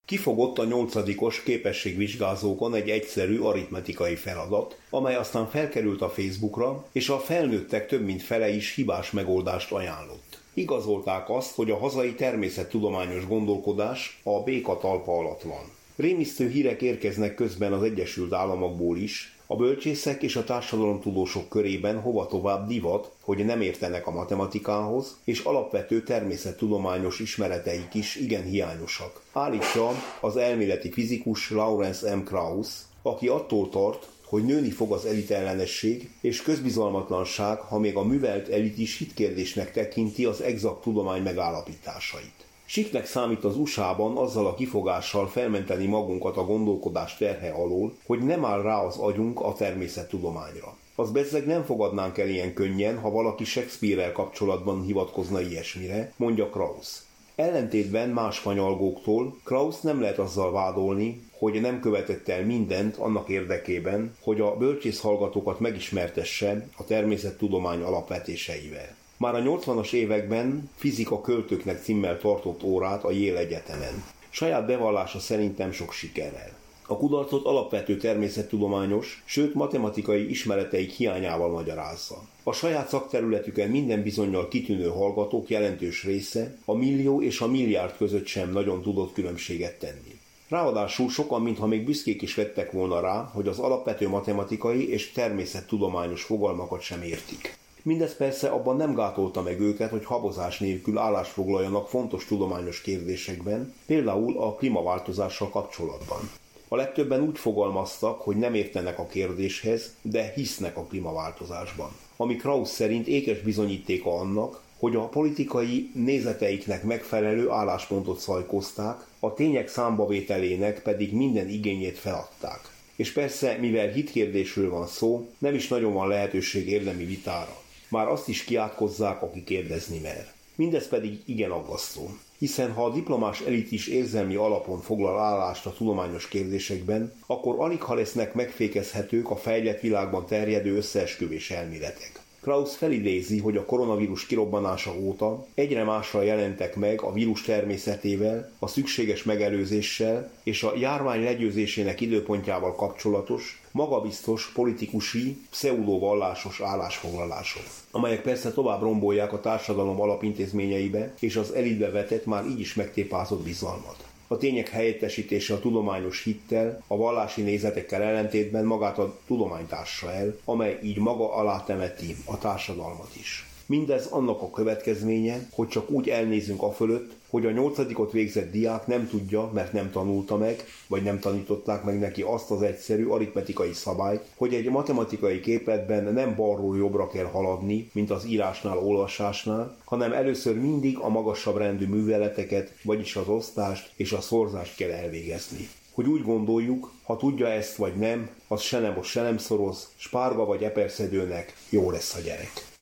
Kifogott a 8-os képességvizsgázókon egy egyszerű aritmetikai feladat, amely aztán felkerült a Facebookra, és a felnőttek több mint fele is hibás megoldást ajánlott. Igazolták azt, hogy a hazai természettudományos gondolkodás a béka talpa alatt van. Rémisztő hírek érkeznek közben az Egyesült Államokból is. A bölcsészek és a társadalomtudósok körében hova tovább divat, hogy nem értenek a matematikához, és alapvető természettudományos ismereteik is igen hiányosak. Állítsa az elméleti fizikus Lawrence M. Krauss, aki attól tart, hogy nőni fog az elitellenesség és közbizalmatlanság, ha még a művelt elit is hitkérdésnek tekinti az exakt tudomány megállapításait. Siknek számít az USA-ban azzal a kifogással felmenteni magunkat a gondolkodás terhe alól, hogy nem áll rá az agyunk a természettudományra. Az bezzeg nem fogadnánk el ilyen könnyen, ha valaki Shakespeare-rel kapcsolatban hivatkozna ilyesmire, mondja Krauss. Ellentétben más fanyalgóktól Krauss nem lehet azzal vádolni, hogy nem követett el mindent annak érdekében, hogy a bölcsész hallgatókat megismertesse a természettudomány alapvetéseivel. Már a 80-as években fizika költőknek címmel tartott órát a Yale Egyetemen. Saját bevallása szerint nem sok sikerrel. A kudarcot alapvető természettudományos, sőt matematikai ismereteik hiányával magyarázza. A saját szakterületüken minden bizonnyal kitűnő hallgatók jelentős része a millió és a milliárd között sem nagyon tudott különbséget tenni. Ráadásul sokan, mintha még büszkék is lettek volna rá, hogy az alapvető matematikai és természettudományos fogalmakat sem értik. Mindez persze abban nem gátolta meg őket, hogy habozás nélkül állást foglaljanak fontos tudományos kérdésekben, például a klímaváltozással kapcsolatban. A legtöbben úgy fogalmaztak, hogy nem értenek a kérdéshez, de hisznek a klímaváltozásban. Ami Krauss szerint ékes bizonyítéka annak, hogy a politikai nézeteiknek megfelelő álláspontot szajkozták, a tények számbavételének pedig minden igényét feladták. És persze, mivel hitkérdésről van szó, nem is nagyon van lehetőség érdemi vitára. Már azt is kiátkozzák, aki kérdezni mer. Mindez pedig igen aggasztó. Hiszen ha a diplomás elit is érzelmi alapon foglal állást a tudományos kérdésekben, akkor aligha lesznek megfékezhetők a fejlett világban terjedő összeesküvés elméletek. Krauss felidézi, hogy a koronavírus kirobbanása óta egyre másra jelentek meg a vírus természetével, a szükséges megelőzéssel és a járvány legyőzésének időpontjával kapcsolatos, magabiztos, politikusi, pseudovallásos állásfoglalások, amelyek persze tovább rombolják a társadalom alapintézményeibe és az elitbe vetett már így is megtépázott bizalmat. A tények helyettesítése a tudományos hittel, a vallási nézetekkel ellentétben magát a tudományt ássa el, amely így maga alá temeti a társadalmat is. Mindez annak a következménye, hogy csak úgy elnézünk afölött, hogy a 8-ot végzett diák nem tudja, mert nem tanulta meg, vagy nem tanították meg neki azt az egyszerű aritmetikai szabályt, hogy egy matematikai képletben nem balról jobbra kell haladni, mint az írásnál, olvasásnál, hanem először mindig a magasabb rendű műveleteket, vagyis az osztást és a szorzást kell elvégezni. Hogy úgy gondoljuk, ha tudja ezt vagy nem, az se nem most, se nem szoroz, spárga vagy eperszedőnek jó lesz a gyerek.